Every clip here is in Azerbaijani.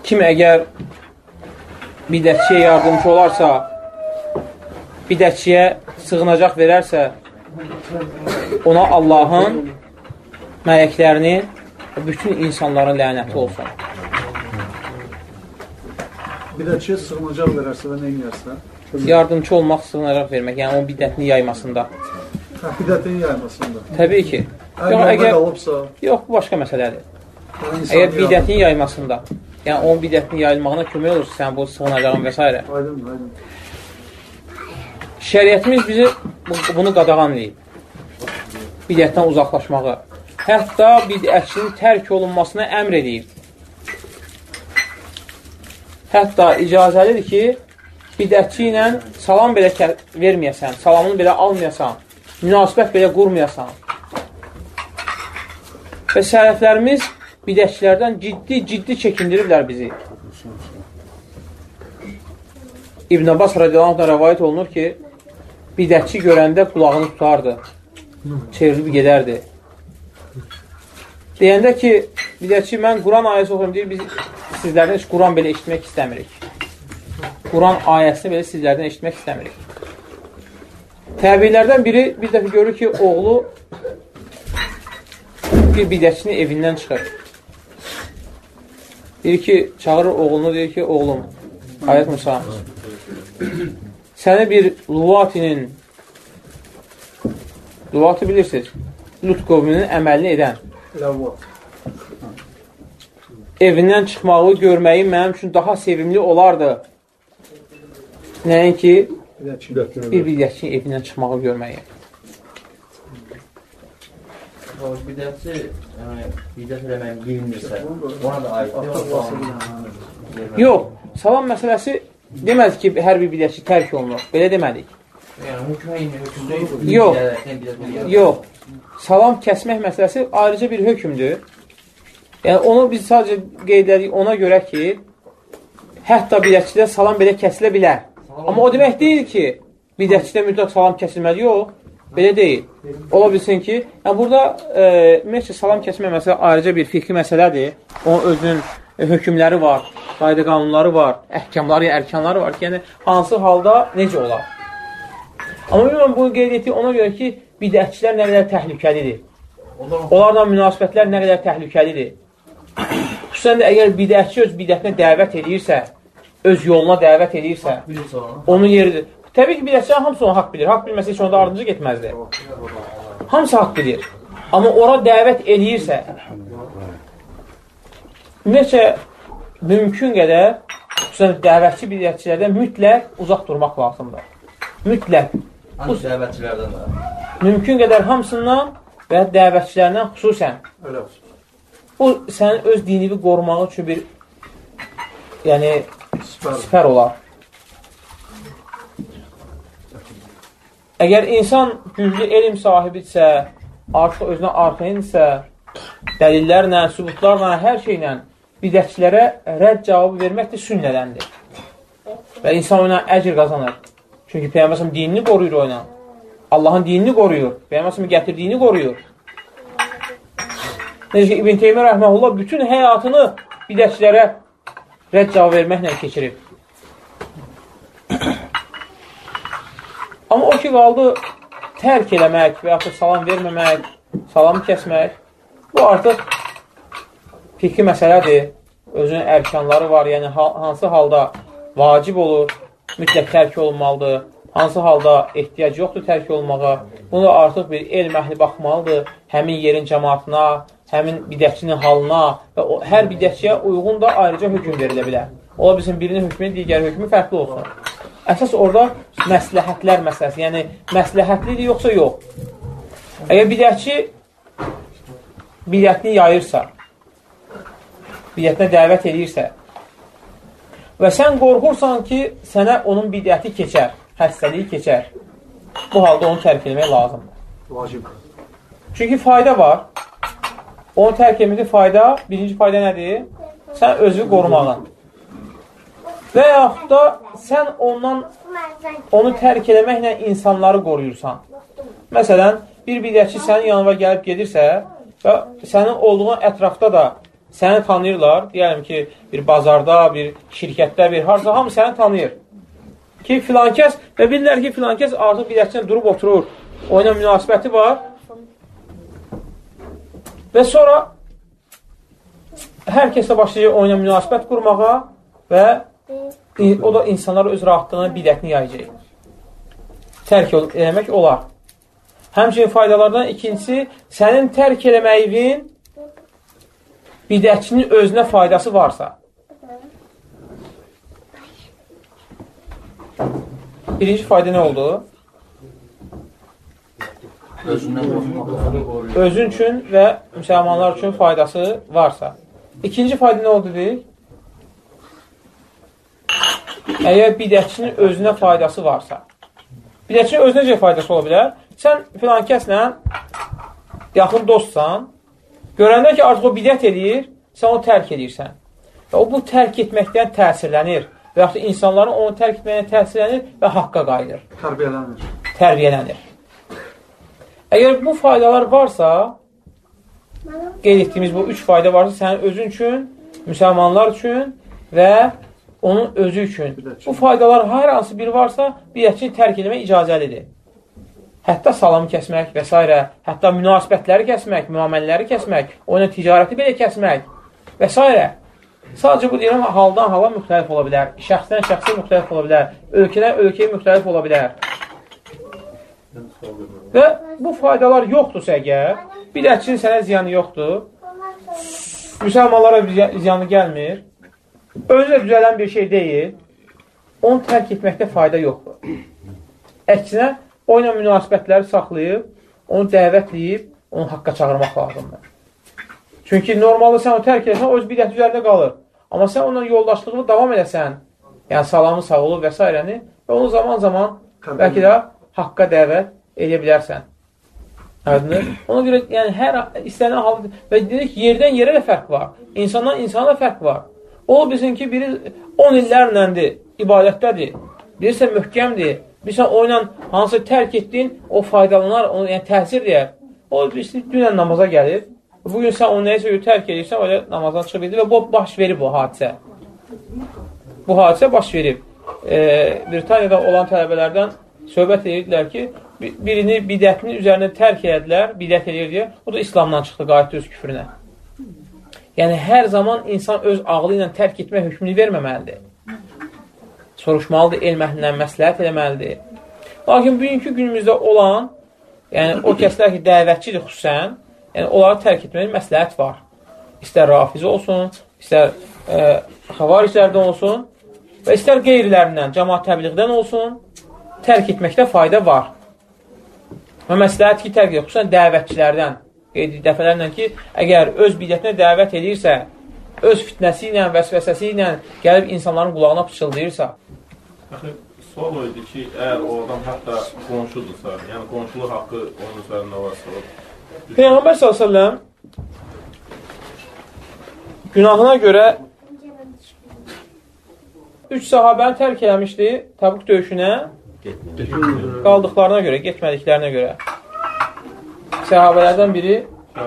kim əgər bidətçiyə yardımcı olarsa, bidətçiyə sığınacaq verərsə, ona Allahın, mələklərinin və bütün insanların lənəti olsun. Bidətçiyə sığınacaq verərsə və nə edirsə? Yardımcı olmaq, sığınacaq vermək, yəni onun bidətini yaymasında. Bidətini yaymasında. Təbii ki. Yox, bu başqa məsələdir. Əgər bidətini yaymasında, yəni onun bidətini yayılmağına kömək olursa, sən bu sığınacağın və s. Aydın. Şəriətimiz bizi bunu qadağanlayıb. Bidətdən uzaqlaşmağı. Hətta bidətçinin tərk olunmasına əmr edib. Hətta icazəlidir ki, bidətçi ilə salam belə verməyəsən, salamını belə almayasan, münasibət belə qurmayasan. Və sələflərimiz bidətçilərdən ciddi çəkindiriblər bizi. İbn Abbas radiyallahu anh rəvayət olunur ki, bidətçi görəndə qulağını tutardı, çevrilib gedərdi. Deyəndə ki, bidətçi, mən Quran ayəsi oxuyum, deyir, biz sizlərdən heç Quran belə eşitmək istəmirik. Quran ayəsini belə sizlərdən eşitmək istəmirik. Təbiilərdən biri bir dəfə görür ki, oğlu bir bidətçinin evindən çıxır. Deyir ki, çağırır oğlunu, deyir ki, oğlum, ayət Musa, səni bir Luvati bilirsiniz, Lut qovminin əməlini edən. Evindən çıxmağı, görməyi mənim üçün daha sevimli olardı. Nəyin ki, bir bidətçinin evindən çıxmağı görməyi. Bidətçi, bidət eləməyin bilinmirsə, ona da aiddir. Yox, salam məsələsi demədik ki, hər bir bidətçi tərk olunur. Belə demədik. Yox, salam kəsmək məsələsi ayrıca bir hökmdür. Yəni, onu biz sadəcə qeyd edirik ona görə ki, hətta bidətçidə salam belə kəsilə bilər. Amma o demək deyil ki, bidətçidə mütləq salam kəsilməli, yox, belə deyil. Ola bilsin ki, yəni burada ümumiyyətlə salam kəsmək məsələ ayrıca bir fixi məsələdir. Onun özünün hökmləri var, qayda qanunları var, əhkamları, ərkanları var ki, yəni hansı halda necə olar. Amma ümumən bunu qeyd etdik ona görə ki, bidətçilər nə qədər təhlükəlidir. Onlarla münasibətlər nə qədər təhlükəlidir. Xüsusən də əgər bidətçi öz bidətinə dəvət edirsə, öz yoluna dəvət edirsə, onun yeridir. Təbii ki, bidətçilər hamısı onu haqq bilir. Haqq bilməsə heç onda ardınca getməzdir. Hamısı haqq bilir. Amma ora dəvət edirsə, ümumiyyətcə, mümkün qədər, xüsusən dəvətçi bidətçilərdən mütləq uzaq durmaq lazımdır. Mütləq. Dəvətçilərdən də. Mümkün qədər hamısından və dəvətçilərindən xüsusən. Bu, sənin öz dinini qorumaq üçün bir sipər olar. Əgər insan güclü elm sahibidirsə, artıq özünə arxayındirsə, dəlillərlə, sübutlarla, hər şeylə bidətçilərə rədd cavabı vermək də sünnədəndir. Və insan ona əcr qazanır. Çünki Peyğəmbər dinini qoruyur o ilə. Allahın dinini qoruyur. Peyğəmbər gətirdiyini qoruyur. Necə ki, İbn Teymiyyə rəhməhullah bütün həyatını bidətçilərə rədd cavab verməklə keçirib. Amma o ki, qaldı tərk eləmək və yaxud salam verməmək, salamı kəsmək, bu artıq fikri məsələdir. Özünün ərkanları var, yəni hansı halda vacib olur, mütləq tərk olunmalıdır, hansı halda ehtiyac yoxdur tərk olunmağa. Bunu artıq bir elm əhli baxmalıdır, həmin yerin cəmaatına, həmin bidətçinin halına və hər bidətçiyə uyğun da ayrıca hökm verilə bilər. Ola bilsin, birinin hökmü, digər hökmü fərqli olsun. Əsas orada məsləhətlər məsələsi, yəni məsləhətlidir yoxsa yox. Əgər bidətçi bidətini yayırsa, bidətinə dəvət edirsə və sən qorxursan ki, sənə onun bidəti keçər, xəstəliyi keçər, bu halda onu tərk etmək lazımdır. Vacib. Çünki fayda var. Onu tərk etməkdə fayda, birinci fayda nədir? Sən özünü qorumağın. Və yaxud da sən onu tərk eləməklə insanları qoruyursan. Məsələn, bir bidətçi sənin yanına gəlib gedirsə və sənin olduğun ətrafda da səni tanıyırlar, deyəlim ki, bir bazarda, bir şirkətdə, bir harca, hamı səni tanıyır. Ki, filan kəs və bilirlər ki, filan kəs artıq bidətçidən durub oturur, oyuna münasibəti var və sonra hər kəslə başlayacaq oyuna münasibət qurmağa və o da insanlar öz rahatlığına bidətini yayacaq. Tərk eləmək olar. Həmçinin faydalardan ikincisi, sənin tərk eləməyin bidətçinin özünə faydası varsa. Birinci fayda nə oldu? Özün üçün və müsəlmanlar üçün faydası varsa. İkinci fayda nə oldu deyik? Əgər bidətçinin özünə faydası varsa. Bidətçinin özünə necə faydası ola bilər? Sən filan kəslə yaxın dostsan, görəndə ki, artıq o bidət edir, sən onu tərk edirsən. Və o bu tərk etməkdən təsirlənir. Və yaxud da insanların onu tərk etməkdən təsirlənir və haqqa qayıdır. Tərbiyələnir. Əgər bu faydalar varsa, qeyd etdiyimiz bu 3 fayda varsa, sənin özün üçün, müsəlmanlar üçün və onun özü üçün. Bu faydalar hər hansı biri varsa, bidətçini tərk etmək icazəlidir. Hətta salamı kəsmək və s. Hətta münasibətləri kəsmək, müamələləri kəsmək, oyuna ticarəti belə kəsmək və s. Sadəcə bu deyiləm, haldan hala müxtəlif ola bilər, şəxsdən şəxsə müxtəlif ola bilər, ölkədən ölkəyə müxtəlif ola bilər. Və bu faydalar yoxdursa əgər, bidətçinin sənə ziyanı yoxdur, müsəlmanlara ziyanı gəlmir, özü də düzələn bir şey deyil, onu tərk etməkdə fayda yoxdur. Əksinə, oyla münasibətləri saxlayıb, onu dəvətləyib, onu haqqa çağırmaq lazımdır. Çünki normalda sən onu tərk edirsən, o öz bidəti üzərində qalır. Amma sən onunla yoldaşlığını davam edəsən, yəni salamı, sağolu və s. Və onu zaman-zaman bəlkə də haqqa dəvət edə bilərsən. Ona görə yəni, hər istənilən halda və dedik, yerdən yerə də fərq var. İnsandan insana da fərq var. O bilsin ki, biri 10 illərləndir, ibadətdədir, bilirsə möhkəmdir, bilirsən oyla hansı tərk etdiyin, o faydalanar, onu yəni, təsir deyər. O bilirsin, dünən namaza gəlir, bugün sən onu neysə tərk edirsən, öyle namazdan çıxıb edir və bu baş verib bu hadisə. Bu hadisə baş verib. Britaniyada olan tələbələrdən söhbət edirdilər ki, birini bidətinin üzərində tərk edədilər, bidət edir deyə, o da İslamdan çıxdı, qayıtdı öz küfrünə. Yəni, hər zaman insan öz ağlı ilə tərk etmək hökmünü verməməlidir. Soruşmalıdır, elm əhlindən məsləhət eləməlidir. Lakin, bugünkü günümüzdə olan, yəni, o kəslər ki, dəvətçidir xüsusən, yəni, onları tərk etməyə məsləhət var. İstər rafizi olsun, istər xavariclərdən olsun və istər qeyrilərindən, cəmaat təbliğdən olsun, tərk etməkdə fayda var. Və məsləhət ki, tərk edir, xüsusən dəvətçilərdən, qeyd dəfələrlə ki, əgər öz bidətinə dəvət edirsə, öz fitnəsi ilə, vəsvəsəsi ilə gəlib insanların qulağına pıçıldayırsa. Sual o idi ki, əgər o adam hətta qonşudursa, yəni qonşuluq haqqı onun üzərində varsa, Peyğəmbər s.ə.v günahına görə 3 sahabəni tərk eləmişdi Təbuk döyüşünə qaldıqlarına görə, getmədiklərinə görə. Səhabələrdən biri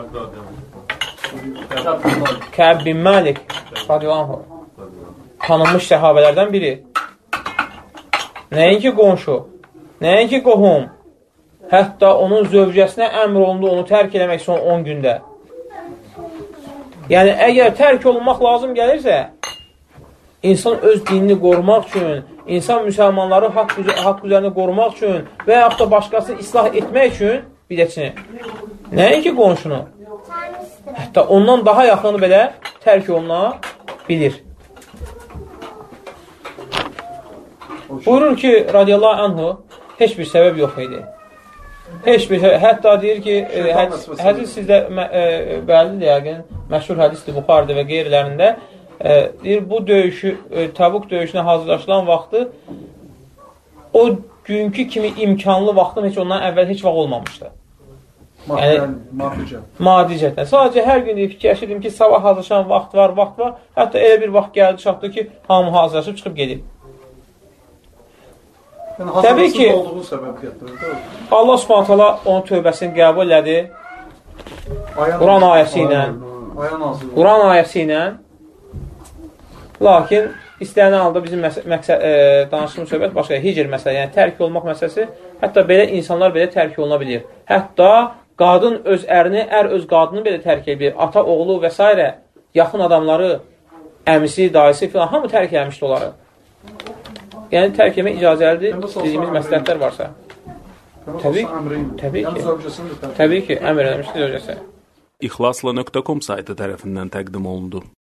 Kəb bin Məlik radiyallahu tanınmış səhabələrdən biri. Nəinki qonşu, nəinki qohum, hətta onun zövcəsinə əmr olundu onu tərk eləmək son 10 gündə. Yəni, əgər tərk olunmaq lazım gəlirsə, insan öz dinini qorumaq üçün, insan müsəlmanları haqq üzərində qorumaq üçün və yaxud da başqasını islah etmək üçün bidətçini. Nəinki qonşunu, hətta ondan daha yaxını belə tərk oluna bilir. Buyurur ki, radiyallahu anhu, heç bir səbəb yox idi. Heç bir səbəb, hətta deyir ki, hədis sizdə bəllidir, yəqin, məşhur hədisdir Buxarıda və qeyrilərində, deyir, bu döyüşü, Təbuk döyüşünə hazırlaşılan vaxtı o günkü kimi imkanlı vaxtım heç ondan əvvəl heç vaxt olmamışdı. Maddi cəhətdən. Sadəcə hər gün fikirləşirdim ki, sabah hazırlaşan vaxt var. Hətta elə bir vaxt gəldi, çatdı ki, hamı hazırlaşıb çıxıb gedib. Təbii ki, Allah Subhanahu taala onun tövbəsini qəbul elədi. Quran ayəsi ilə Ayan nazırlığı. Quran ayəsi ilə. Lakin istəyən halda bizim danışdığımız söhbət başqa, hicr məsələ, yəni tərk olmaq məsələsi, hətta belə insanlar belə tərk oluna bilir. Hətta qadın öz ərini, ər öz qadını belə tərk edir. Ata, oğlu və s. yaxın adamları, əmisi, dayısı filan, hamı tərk eləmişdi onları. Yəni tərk etmək icazəlidir, dediyimiz məsləhətlər varsa. Təbii ki, əmr eləmişdir zövcəsi. İxlasla.com saytı tərəfindən təqdim olundu.